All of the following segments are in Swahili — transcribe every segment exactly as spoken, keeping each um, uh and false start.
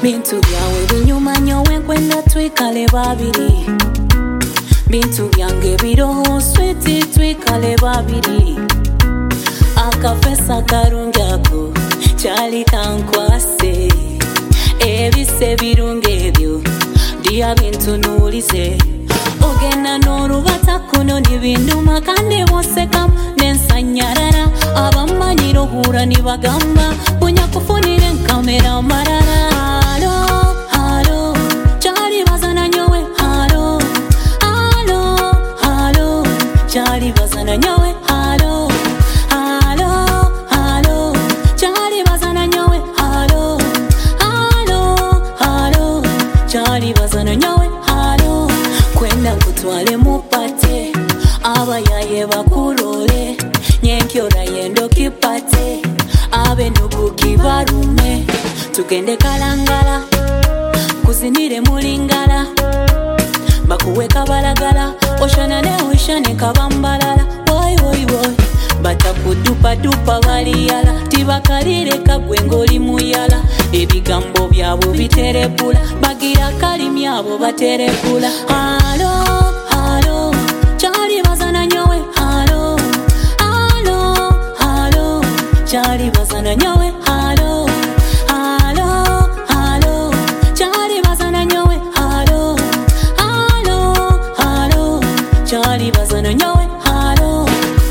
Bintu byawe binyuma nyowe kwenda twikale babiri. Bintu byange biroho sweeti twikale babiri. Akafesa karungi ako kyali kankwase. Ebise birungi ebyo diya bintu nulize. Ogenda n'olubata kuno nibinduma kandi bosekamu nensanyarara. Abamanyiro hura nibagamba bunya kufunire nkamera marara. Halo, halo, kyali bazana nyowe. Halo, halo, halo, kyali bazana nyowe. Halo, halo, halo, kyali bazana nyowe. Halo, halo, halo, kyali bazana nyowe. Halo, kwenda kutwale mupate abayaye bakurole. Nyenkyora yendo kipate abe nugu kibarume. Tugende kalangala kuzinire mulingala. Bakuweka balagala oshana ne oshane kabambalala. Woy woy woy batakudupa dupa baliyala. Tibakalire kagwe ngoli muyala. Ebigambo byabo biterepula bagira kalimi abo baterepula. Halo, halo, kyali bazana nyowe. Halo, halo, halo, kyali bazana nyowe. Halo, halo, halo, kyali bazana nyowe. Halo, halo, halo, kyali bazana nyowe. Halo.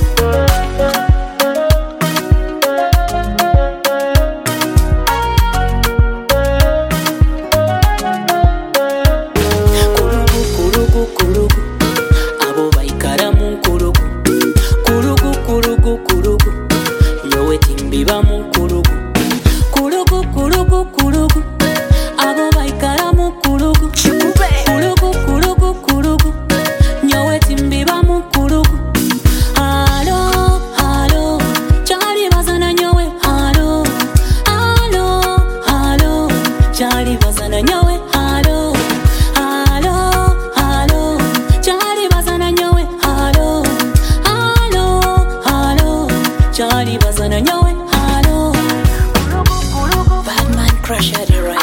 Kurugu kurugu kurugu abo baikara mu kurugu. Kurugu kurugu kurugu nyowe timbiba mu kurugu. Kurugu kurugu kurugu abo baikara mu kurugu. Kurugu kurugu kurugu nyowe timbiba mu kurugu. Halo, halo, kyali bazana nyowe. Halo, halo, halo, kyali bazana nyowe. Halo, halo, halo, kyali bazana nyowe. Halo, halo, halo, kyali bazana nyowe. Halo. Badman Crusher the right.